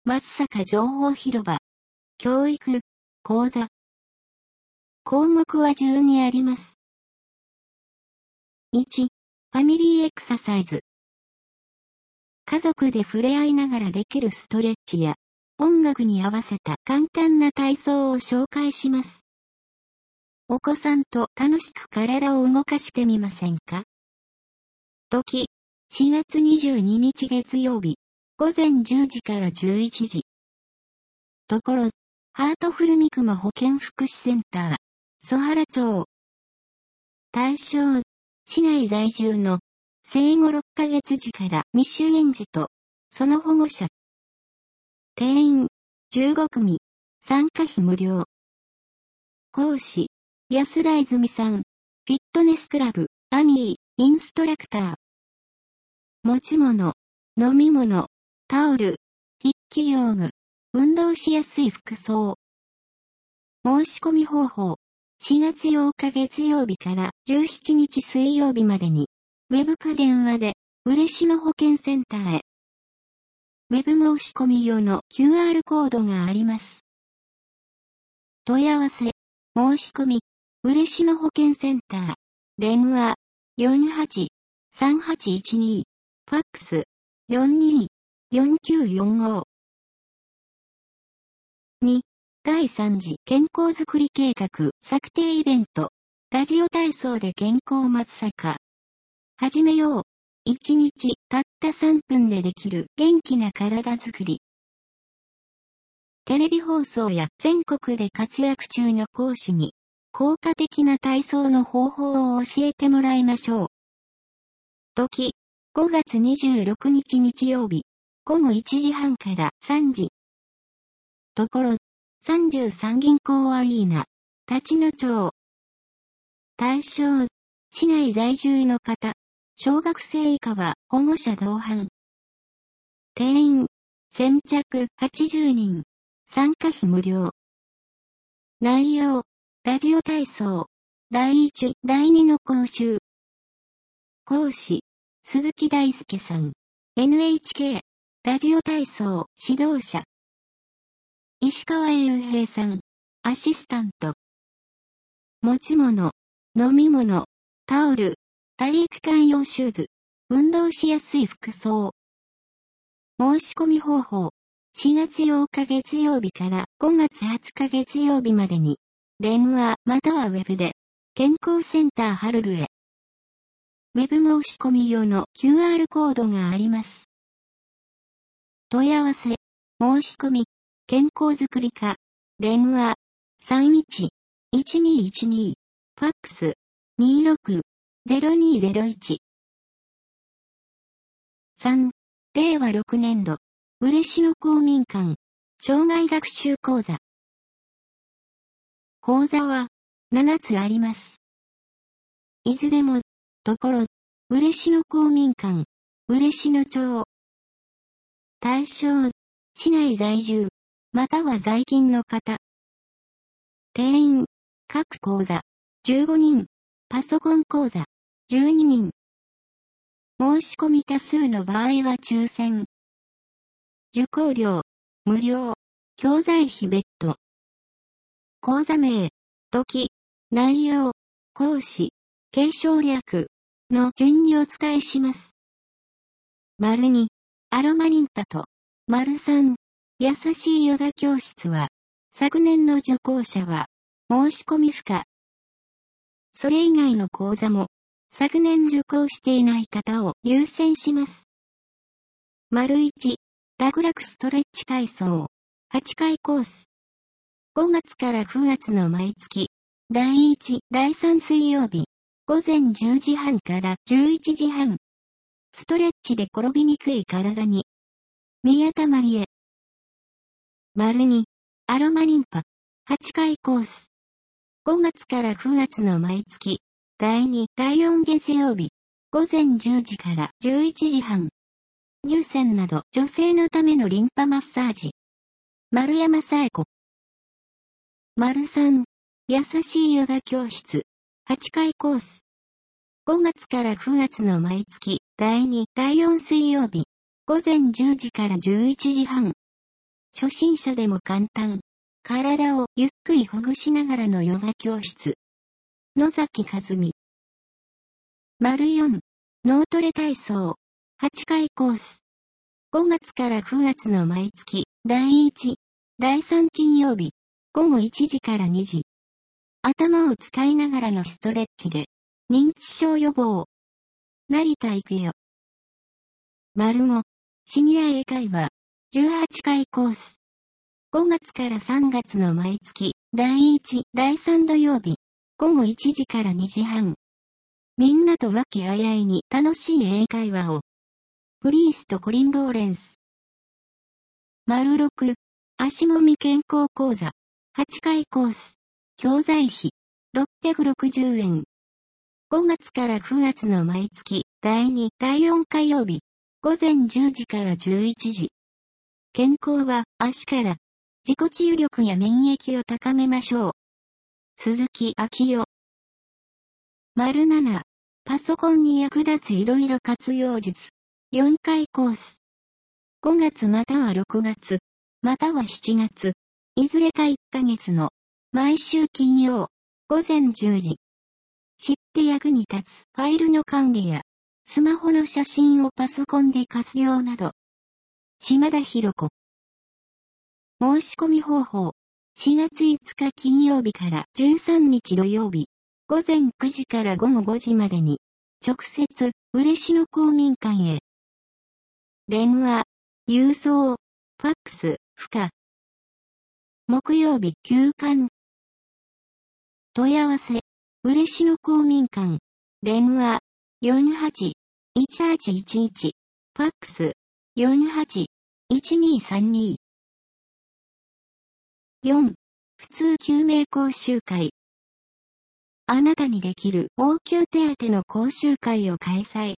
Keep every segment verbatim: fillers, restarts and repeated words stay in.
松坂情報広場。教育、講座。項目は順にあります。いち、ファミリーエクササイズ。家族で触れ合いながらできるストレッチや、音楽に合わせた簡単な体操を紹介します。お子さんと楽しく体を動かしてみませんか？時、しがつにじゅうににち月曜日、ごぜんじゅうじからじゅういちじ。ところ、ハートフル三熊保健福祉センター、曽原町。対象、市内在住の生後ろっかげつ児から未就園児と、その保護者。定員、じゅうごくみ、参加費無料。講師、安田泉さん、フィットネスクラブ、アミー、インストラクター。持ち物、飲み物、タオル、筆記用具、運動しやすい服装。申し込み方法、しがつようか月曜日からじゅうしちにち水曜日までに、ウェブか電話で、嬉野保健センターへ。ウェブ申し込み用の キューアール コードがあります。問い合わせ、申し込み、嬉野保健センター、電話、よんはち さんはちいちに、ファックス、よんにーよんきゅうよんご。に、だいさん次健康づくり計画策定イベント、ラジオ体操で健康松坂。始めよう。いちにちたったさんぷんでできる元気な体づくり。テレビ放送や全国で活躍中の講師に効果的な体操の方法を教えてもらいましょう。時、ごがつにじゅうろくにち日曜日、ごごいちじはんからさんじ。ところ、さんじゅうさん銀行アリーナ、立野町。対象、市内在住の方。小学生以下は保護者同伴。定員、先着はちじゅうにん。参加費無料。内容、ラジオ体操。だいいち、だいにの講習。講師、鈴木大輔さん。エヌエイチケー、ラジオ体操指導者。石川雄平さん。アシスタント。持ち物、飲み物、タオル。体育館用シューズ。運動しやすい服装。申し込み方法。しがつようか月曜日からごがつはつか月曜日までに、電話またはウェブで、健康センターハルルへ。ウェブ申し込み用の キューアール コードがあります。問い合わせ、申し込み、健康づくり課、電話、さんいち いちにいちに、ファックス、にーろく ゼロにーゼロいち。さん、れいわろくねんど、嬉野公民館、障害学習講座。講座は、ななつあります。いずれも、ところ、嬉野公民館、嬉野町。対象、市内在住、または在勤の方。定員、各講座、じゅうごにん、パソコン講座、じゅうににん。申し込み多数の場合は抽選。受講料、無料、教材費別途。講座名、時、内容、講師、継承略の順にお伝えします。丸に、アロマリンパと、丸さん、優しいヨガ教室は、昨年の受講者は、申し込み不可。それ以外の講座も、昨年受講していない方を優先します。丸いち、楽々ストレッチ体操、はちかいコース。ごがつからくがつの毎月、だいいち、だいさん水曜日、ごぜんじゅうじはんからじゅういちじはん。ストレッチで転びにくい体に。宮田まりえ。丸に、アロマリンパ、はちかいコース。ごがつからくがつの毎月、だいに、だいよん月曜日、ごぜんじゅうじからじゅういちじはん。乳腺など女性のためのリンパマッサージ。丸山紗恵子。丸さん、優しいヨガ教室、はちかいコース。ごがつからくがつの毎月、だいに、だいよん水曜日、ごぜんじゅうじからじゅういちじはん。 初心者でも簡単。体をゆっくりほぐしながらのヨガ教室。野崎和美。丸よん。脳トレ体操。はちかいコース。ごがつからくがつの毎月、だいいち、だいさん金曜日、ごごいちじからにじ。頭を使いながらのストレッチで、認知症予防。成田育代。丸ご。シニア英会話。じゅうはちかいコース。ごがつからさんがつの毎月、だいいち、だいさん土曜日、ごごいちじからにじはん。みんなと和気あいあいに楽しい英会話を。プリースとコリン・ローレンス。丸ろく。足もみ健康講座。はちかいコース。教材費。ろっぴゃくろくじゅうえん。ごがつからくがつの毎月、だいに、だいよん火曜日。ごぜんじゅうじからじゅういちじ。健康は足から。自己治癒力や免疫を高めましょう。鈴木昭夫。丸なな。パソコンに役立ついろいろ活用術。よんかいコース。ごがつまたはろくがつ、またはしちがつ、いずれかいっかげつの、毎週金曜、ごぜんじゅうじ。知って役に立つファイルの管理や、スマホの写真をパソコンで活用など。島田博子。申し込み方法。しがついつか金曜日からじゅうさんにち土曜日、ごぜんくじからごごごじまでに、直接、嬉野公民館へ。電話、郵送、ファックス、不可。木曜日休館。問い合わせ、嬉野公民館。電話、よんはち、いちはちいちいち。ファックス、よんはち、いちにさんに。よん. 普通救命講習会。あなたにできる応急手当の講習会を開催。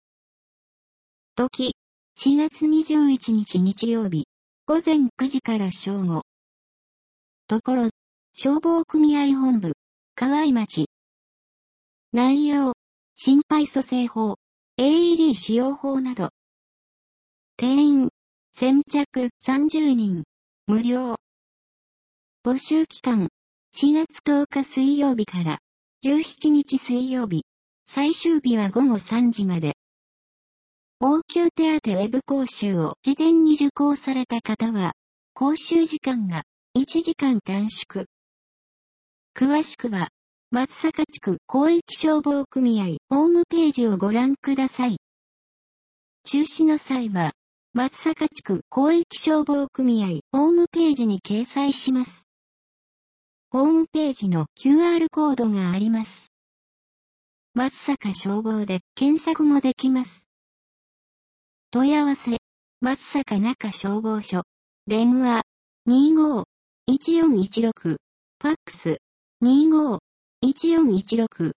時、しがつにじゅういちにち日曜日、ごぜんくじから正午。ところ、消防組合本部、河合町。内容、心肺蘇生法、エーイーディー 使用法など。定員、先着さんじゅうにん、無料。募集期間、しがつとおか水曜日からじゅうしちにち水曜日、最終日はごごさんじまで。応急手当ウェブ講習を事前に受講された方は、講習時間がいちじかん短縮。詳しくは、松阪地区広域消防組合ホームページをご覧ください。中止の際は、松阪地区広域消防組合ホームページに掲載します。ホームページの キューアール コードがあります。松阪消防で検索もできます。問い合わせ、松阪中消防署、電話、にごーいちよんいちろく、ファックス、にごーいちよんいちろく。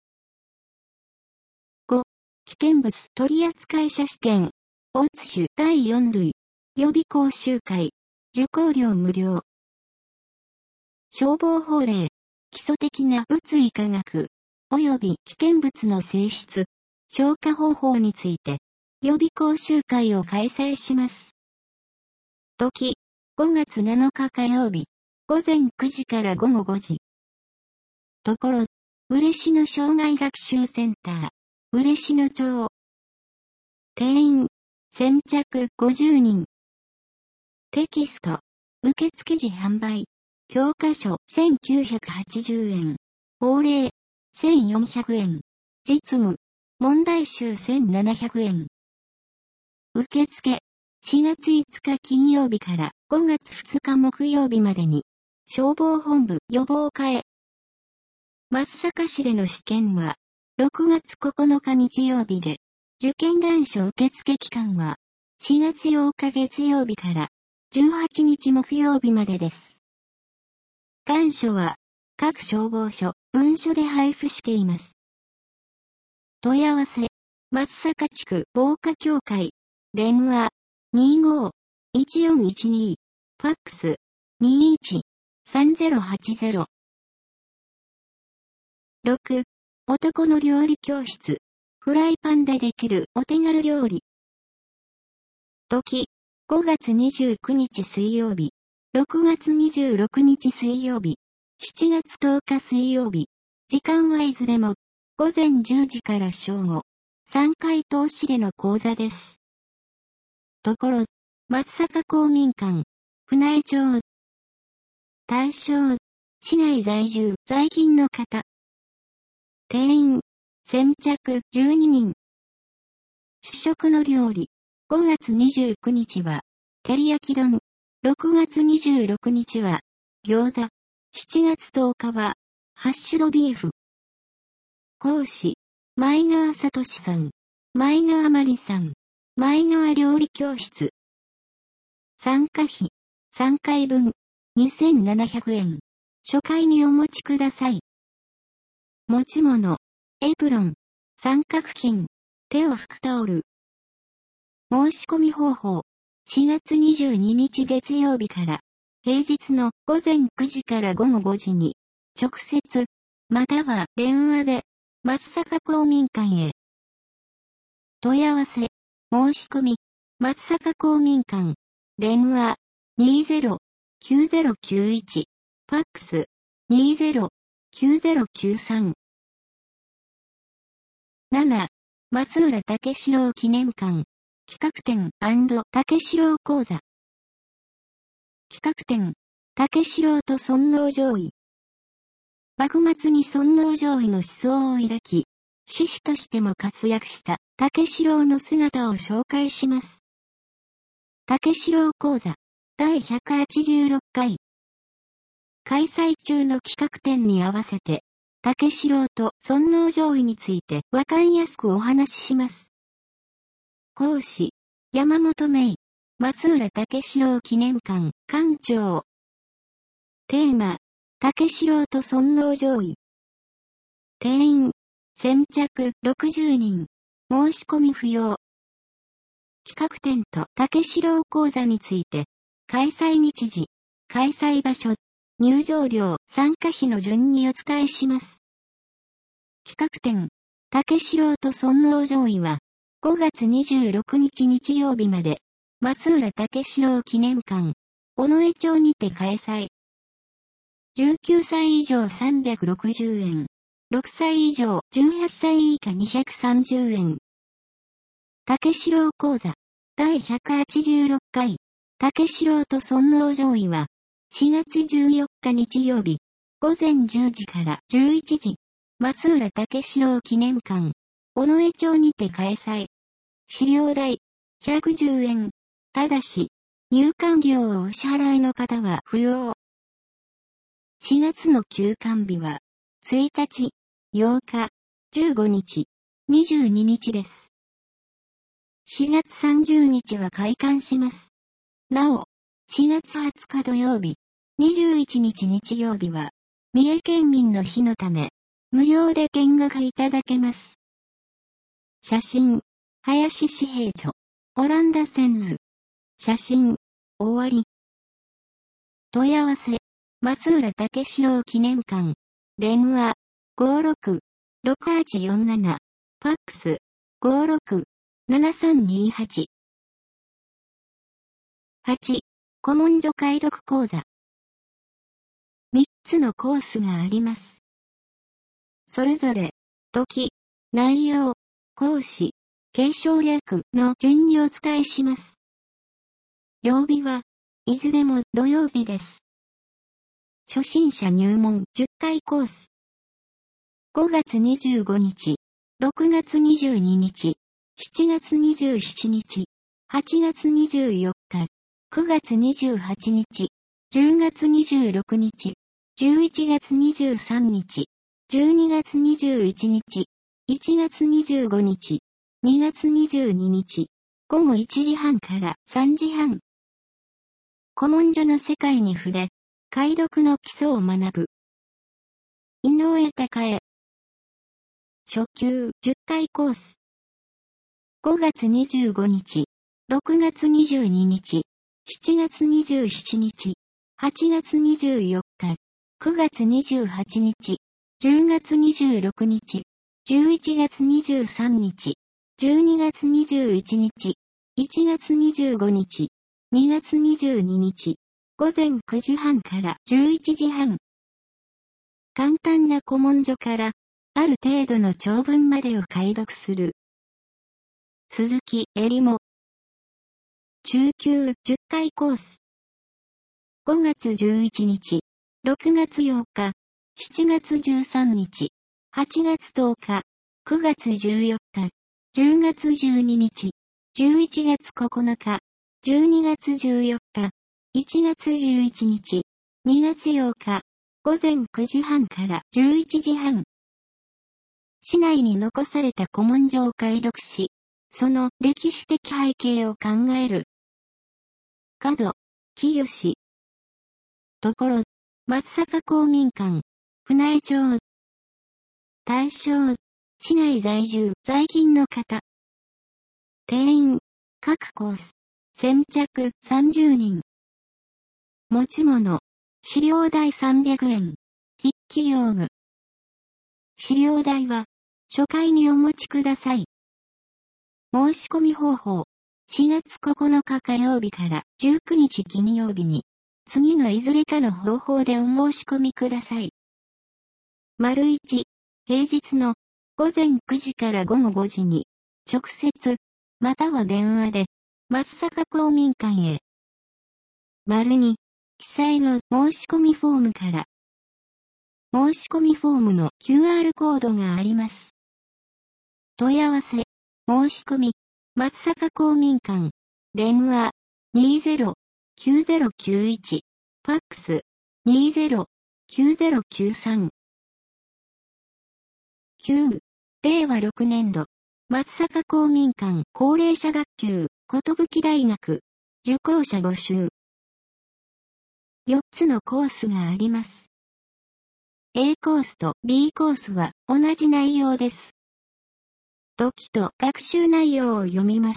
ご. 危険物取扱者試験、オーツ種だいよん類、予備講習会、受講料無料。消防法令、基礎的な物理科学、及び危険物の性質、消火方法について、予備講習会を開催します。時、ごがつなのか火曜日、ごぜんくじからごごごじ。ところ、嬉野障害学習センター、嬉野町。定員、先着ごじゅうにん。テキスト、受付時販売、教科書せんきゅうひゃくはちじゅうえん、法令せんよんひゃくえん、実務、問題集せんななひゃくえん。受付、しがついつか金曜日からごがつふつか木曜日までに、消防本部予防課へ。松阪市での試験は、ろくがつここのか日曜日で、受験願書受付期間は、しがつようか月曜日からじゅうはちにち木曜日までです。願書は、各消防署、分署で配布しています。問い合わせ、松阪地区防火協会、電話、にごーいちよんいちに、ファックス、にいちさんぜろはちぜろ。ろく. 男の料理教室。フライパンでできるお手軽料理。時、 ごがつにじゅうくにち水曜日、ろくがつにじゅうろくにち水曜日、しちがつとおか水曜日、時間はいずれもごぜんじゅうじから正午、さんかい通しでの講座です。ところ、松阪公民館、船江町。対象、市内在住、在勤の方。定員、先着じゅうににん。主食の料理、ごがつにじゅうくにちは、照り焼き丼。ろくがつにじゅうろくにちは、餃子。しちがつとおかは、ハッシュドビーフ。講師、前川聡さん、前川まりさん、前川料理教室。参加費、さんかいぶん、にせんななひゃくえん。初回にお持ちください。持ち物、エプロン、三角巾、手を拭くタオル。申し込み方法、しがつにじゅうににち月曜日から、平日のごぜんくじからごごごじに、直接、または電話で、松阪公民館へ。問い合わせ、申し込み、松阪公民館、電話、にじゅう きゅうぜろきゅういち、ファックス、にじゅう きゅうぜろきゅうさん。なな、松浦武四郎記念館、企画展&武四郎講座。企画展、武四郎と尊王攘夷。幕末に尊王攘夷の思想を抱き、志士としても活躍した武四郎の姿を紹介します。武四郎講座、だいひゃくはちじゅうろっかい。開催中の企画展に合わせて、武四郎と尊王攘夷についてわかりやすくお話しします。講師、山本芽衣、松浦武四郎記念館、館長。テーマ、武四郎と尊王攘夷。定員、先着ろくじゅうにん。申し込み不要。企画展と武四郎講座について、開催日時、開催場所、入場料、参加費の順にお伝えします。企画展、武四郎と尊王攘夷は、ごがつにじゅうろくにち日曜日まで、松浦武四郎記念館、尾上町にて開催。じゅうきゅうさい以上さんびゃくろくじゅうえん。ろくさい以上じゅうはっさい以下にひゃくさんじゅうえん。武四郎講座、だいひゃくはちじゅうろっかい。武四郎と尊王攘夷は、しがつじゅうよっか日曜日、ごぜんじゅうじからじゅういちじ、松浦武四郎記念館、尾上町にて開催。資料代、ひゃくじゅうえん。ただし、入館料をお支払いの方は不要。しがつの休館日は、ついたち、ようか、じゅうごにち、にじゅうににちです。しがつさんじゅうにちは開館します。なお、しがつはつか土曜日、にじゅういちにち日曜日は、三重県民の日のため、無料で見学いただけます。写真、林紙幣著、オランダセンズ。写真、終わり。問い合わせ、松浦武四郎記念館。電話、ごろく ろくはちよんなな。ファックス、ごろく ななさんにはち。はち、古文書解読講座。みっつのコースがあります。それぞれ、時、内容、講師、継承略の順にお伝えします。曜日は、いずれも土曜日です。初心者入門じゅっかいコース。ごがつにじゅうごにち、ろくがつにじゅうににち、しちがつにじゅうしちにち、はちがつにじゅうよっか、くがつにじゅうはちにち、じゅうがつにじゅうろくにち、じゅういちがつにじゅうさんにち、じゅうにがつにじゅういちにち、いちがつにじゅうごにち、にがつにじゅうににち、ごごいちじはんからさんじはん。古文書の世界に触れ、解読の基礎を学ぶ。井上孝恵。初級じゅっかいコース。ごがつにじゅうごにち、ろくがつにじゅうににち、しちがつにじゅうしちにち、はちがつにじゅうよっか、くがつにじゅうはちにち、じゅうがつにじゅうろくにち、じゅういちがつにじゅうさんにち、じゅうにがつにじゅういちにち、いちがつにじゅうごにち、 にがつにじゅうににち、ごぜんくじはんからじゅういちじはん。簡単な古文書から、ある程度の長文までを解読する。鈴木えりも。中級じゅっかいコース。ごがつじゅういちにち、ろくがつようか、しちがつじゅうさんにち、はちがつとおか、くがつじゅうよっか、じゅうがつじゅうににち、じゅういちがつここのか、じゅうにがつじゅうよっか、いちがつじゅういちにち、にがつようか、ごぜんくじはんからじゅういちじはん。市内に残された古文書を解読し、その歴史的背景を考える。角、清。ところ、松坂公民館、船江町。対象、市内在住、在勤の方。定員、各コース、先着さんじゅうにん。持ち物、資料代さんびゃくえん。筆記用具。資料代は、初回にお持ちください。申し込み方法。しがつここのか火曜日からじゅうくにち金曜日に、次のいずれかの方法でお申し込みください。丸いち、平日のごぜんくじからごごごじに、直接、または電話で、松坂公民館へ。丸に、記載の申し込みフォームから。申し込みフォームの キューアール コードがあります。問い合わせ、申し込み、松坂公民館、電話、にじゅう きゅうぜろきゅういち、ファックス、にじゅう きゅうぜろきゅうさん。きゅう、れいわろくねんど、松坂公民館高齢者学級、寿大学、受講者募集。よっつのコースがあります。A コースと B コースは同じ内容です。時と学習内容を読みます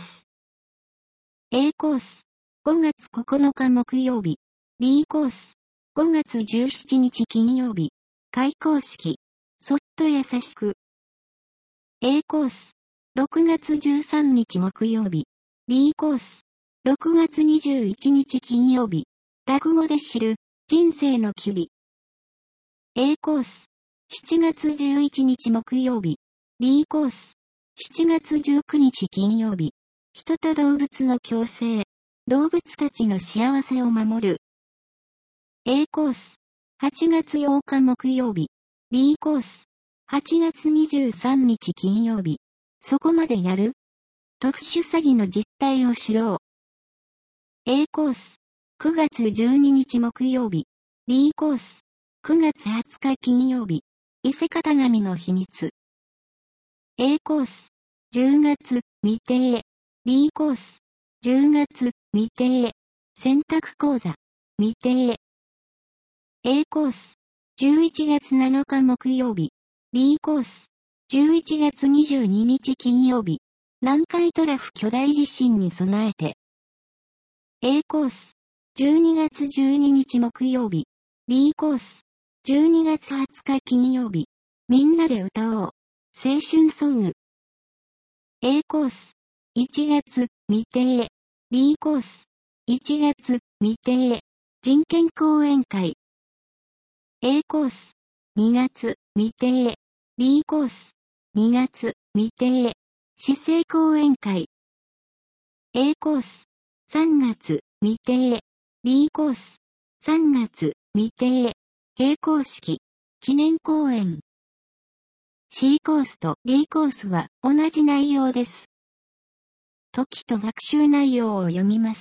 。A コース、ごがつここのか木曜日。B コース、ごがつじゅうしちにち金曜日。開講式、そっと優しく。A コース、ろくがつじゅうさんにち木曜日。B コース、ろくがつにじゅういちにち金曜日。落語で知る、人生の機微。A コース、しちがつじゅういちにち木曜日。B コース、しちがつじゅうくにち金曜日。人と動物の共生。動物たちの幸せを守る。A コース、はちがつようか木曜日。B コース、はちがつにじゅうさんにち金曜日。そこまでやる？特殊詐欺の実態を知ろう。A コース、くがつじゅうににち木曜日。B コース、くがつはつか金曜日。伊勢型紙の秘密。A コース、じゅうがつ未定。B コース、じゅうがつ未定。選択講座未定。A コース、じゅういちがつなのか木曜日。B コース、じゅういちがつにじゅうににち金曜日。南海トラフ巨大地震に備えて。A コース、じゅうにがつじゅうににち木曜日。B コース、じゅうにがつはつか金曜日。みんなで歌おう。青春ソング。A コース、いちがつ未定。B コース、いちがつ未定。人権講演会。A コース、にがつ未定。B コース、にがつ未定。市政講演会。A コース、さんがつ未定。B コース、さんがつ未定。閉校式、記念講演。C コースと D コースは同じ内容です。時と学習内容を読みます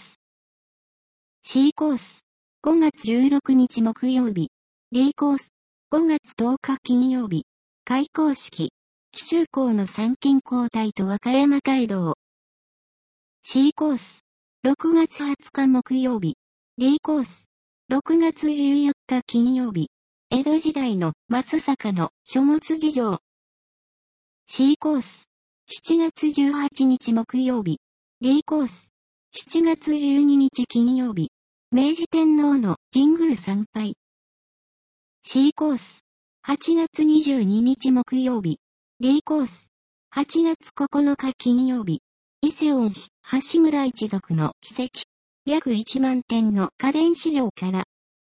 。C コース、ごがつじゅうろくにち木曜日。D コース、ごがつとおか金曜日。開講式、紀州校の参勤交代と和歌山街道。C コース、ろくがつはつか木曜日。D コース、ろくがつじゅうよっか金曜日。江戸時代の松坂の書物事情。C コース、しちがつじゅうはちにち木曜日。D コース、しちがつじゅうににち金曜日。明治天皇の神宮参拝。C コース、はちがつにじゅうににち木曜日。D コース、はちがつここのか金曜日。伊勢恩氏、橋村一族の奇跡。 約いちまんてんの家電市場から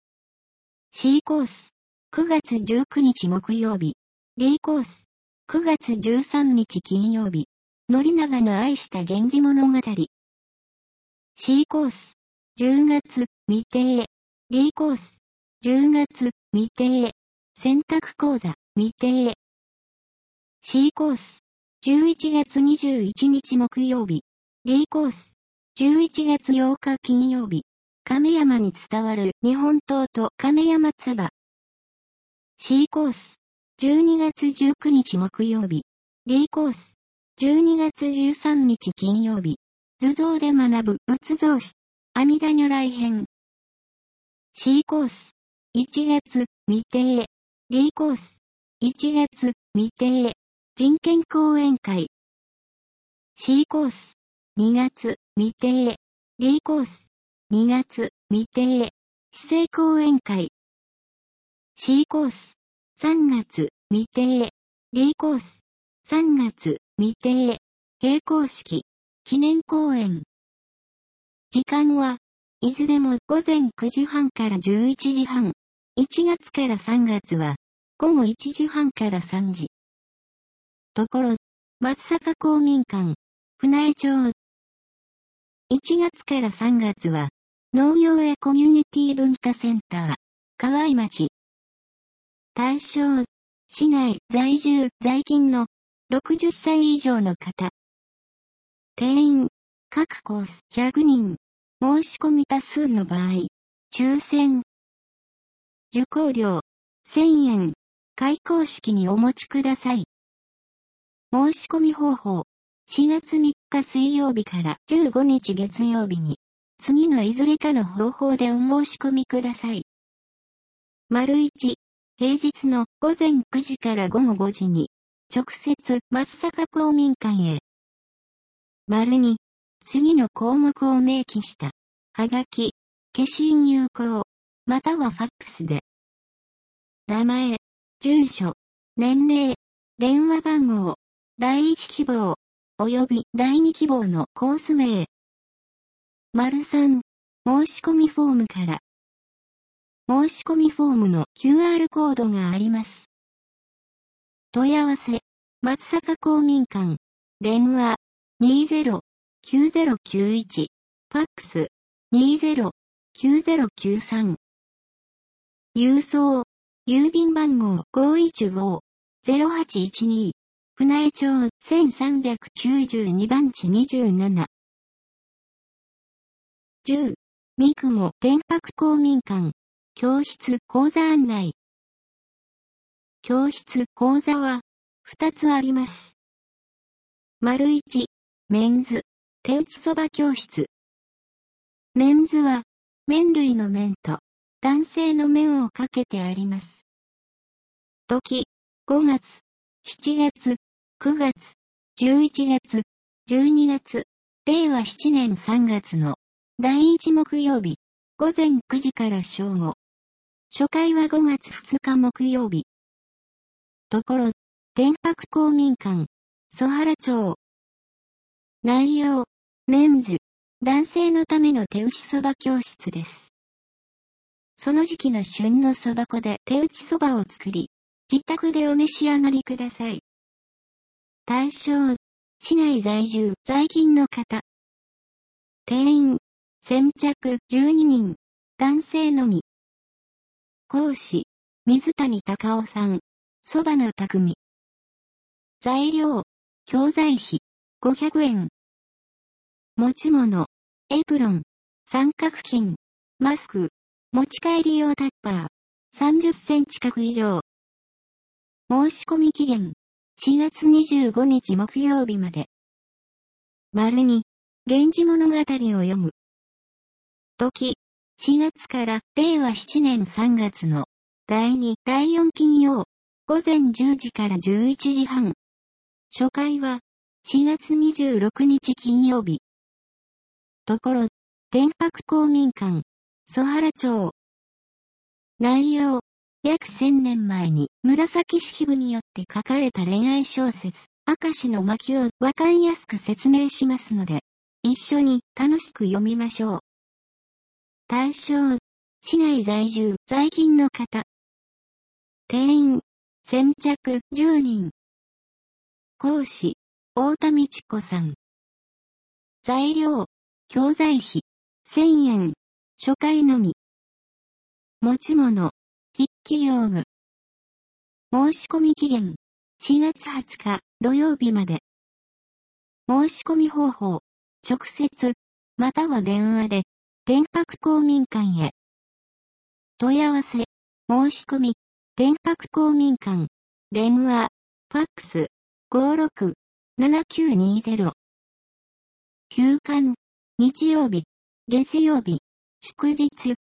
。C コース、くがつじゅうくにち木曜日。D コース、くがつじゅうさんにち金曜日。宣長の愛した源氏物語。C コース、じゅうがつ未定。D コース、じゅうがつ未定。選択講座未定。C コース、じゅういちがつにじゅういちにち木曜日。D コース、じゅういちがつようか金曜日。亀山に伝わる日本刀と亀山唾。C コース、じゅうにがつじゅうくにち木曜日。D コース、じゅうにがつじゅうさんにち金曜日。図像で学ぶ仏像史。阿弥陀如来編。C コース、いちがつ未定。D コース、いちがつ未定。人権講演会。C コース、にがつ未定。D コース、にがつ未定。市政講演会。C コース、さんがつ未定。D コース、さんがつ未定。閉校式、記念講演。時間は、いずれもごぜんくじはんからじゅういちじはん。いちがつからさんがつは、ごごいちじはんからさんじ。ところ、松阪公民館、船江町。いちがつからさんがつは、農業やコミュニティ文化センター、河合町。対象、市内在住在勤のろくじゅっさい以上の方。定員、各コースひゃくにん。申し込み多数の場合、抽選。受講料、せんえん。開講式にお持ちください。申し込み方法。しがつみっか水曜日からじゅうごにち月曜日に、次のいずれかの方法でお申し込みください。丸いち、平日のごぜんくじからごごごじに、直接松阪公民館へ。丸に、次の項目を明記した、はがき、消印有効、またはファックスで。名前、住所、年齢、電話番号、第一希望、及び第二希望のコース名。丸さん、申し込みフォームから。申し込みフォームの キューアール コードがあります。問い合わせ、松阪公民館、電話、にじゅう きゅうぜろきゅういち、ファックス、にじゅう きゅうぜろきゅうさん。郵送、郵便番号 ごいちご ぜろはちいちに、船江町せんさんびゃくきゅうじゅうにばんちにじゅうなな。じゅう、三雲天白公民館、教室講座案内。教室講座は、ふたつあります。丸いち、メンズ、手打ちそば教室。メンズは、麺類の麺と、男性の麺をかけてあります。時、ごがつ、しちがつ、くがつ、じゅういちがつ、じゅうにがつ、れいわななねんさんがつの、だいいち木曜日、ごぜんくじから正午。初回はごがつふつか木曜日。ところ、天白公民館、曽原町。内容、メンズ、男性のための手打ちそば教室です。その時期の旬のそば粉で手打ちそばを作り、自宅でお召し上がりください。対象、市内在住、在勤の方。定員、先着じゅうににん、男性のみ。講師、水谷隆夫さん、そばの匠。材料、教材費、ごひゃくえん。持ち物、エプロン、三角巾、マスク、持ち帰り用タッパー、さんじゅっセンチ角以上。申し込み期限、しがつにじゅうごにち木曜日まで。丸に、源氏物語を読む。時、しがつかられいわななねんさんがつのだいに、だいよん金曜、ごぜんじゅうじからじゅういちじはん。初回はしがつにじゅうろくにち金曜日。ところ、天白公民館、曽原町。内容、約せんねんまえに紫式部によって書かれた恋愛小説、明石の巻をわかりやすく説明しますので、一緒に楽しく読みましょう。 対象、市内在住、在勤の方。定員、先着じゅうにん。講師、太田美智子さん。材料、教材費、せんえん、初回のみ。持ち物、筆記用具。申し込み期限、しがつはつか土曜日まで。申し込み方法、直接、または電話で、天白公民館へ。問い合わせ、申し込み、天白公民館、電話、ファックス、ごろくななきゅうにゼロ。休館、日曜日、月曜日、祝日。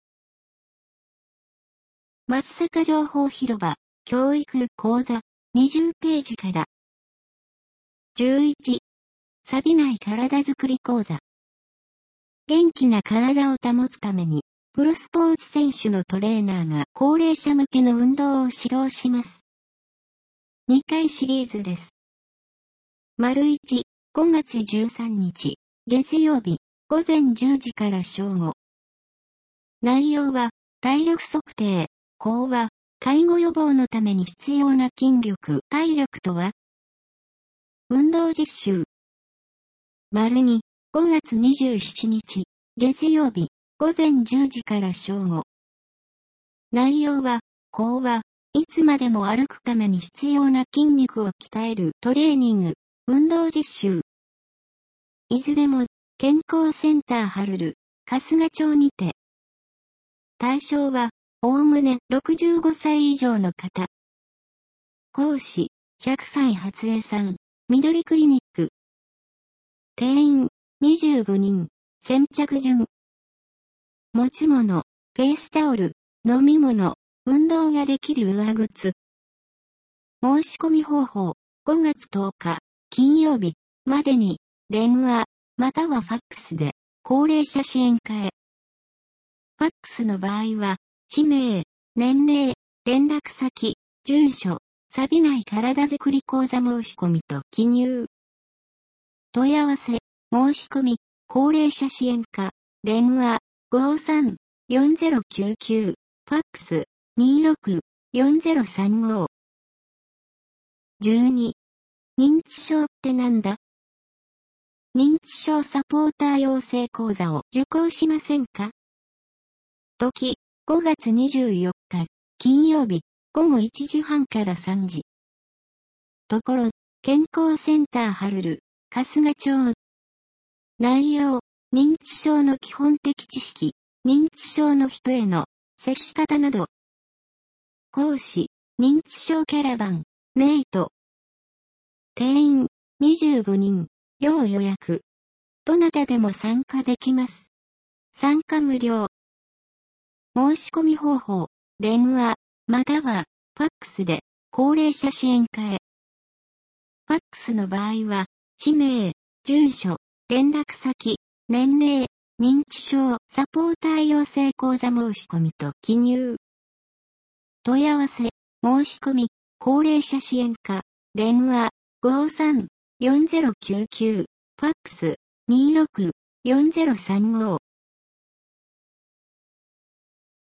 松阪情報広場、教育講座、にじゅうページから。じゅういち、錆びない体づくり講座。元気な体を保つために、プロスポーツ選手のトレーナーが高齢者向けの運動を指導します。にかいシリーズです。丸いち、ごがつじゅうさんにち、月曜日、ごぜんじゅうじから正午。内容は、体力測定、講話、介護予防のために必要な筋力、体力とは？運動実習。丸に、ごがつにじゅうしちにち、月曜日、ごぜんじゅうじから正午。内容は、講話、いつまでも歩くために必要な筋肉を鍛えるトレーニング、運動実習。いずれも、健康センターハルル、春日町にて。対象は、おおむねろくじゅうごさい以上の方。講師、ひゃくさい初江さん、緑クリニック。定員、にじゅうごにん、先着順。持ち物、フェイスタオル、飲み物、運動ができる上靴。申し込み方法、ごがつとおか、金曜日、までに、電話、またはファックスで、高齢者支援課へ。ファックスの場合は、氏名、年齢、連絡先、住所、錆びない体づくり講座申し込みと記入。問い合わせ、申し込み、高齢者支援課、電話、ごさんよんゼロきゅうきゅう、ファックス、にろくよんゼロさんご。じゅうに、認知症ってなんだ？認知症サポーター養成講座を受講しませんか？時、ごがつにじゅうよっか、金曜日、ごごいちじはんからさんじ。ところ、健康センターハルル、春日町。内容、認知症の基本的知識、認知症の人への接し方など。講師、認知症キャラバン、メイト。定員、にじゅうごにん、要予約。どなたでも参加できます。参加無料。申し込み方法、電話、または、ファックスで、高齢者支援課へ。ファックスの場合は、氏名、住所、連絡先、年齢、認知症サポーター養成講座申し込みと記入。問い合わせ、申し込み、高齢者支援課、電話、ごさんよんゼロきゅうきゅう、ファックス、にろくよんゼロさんご。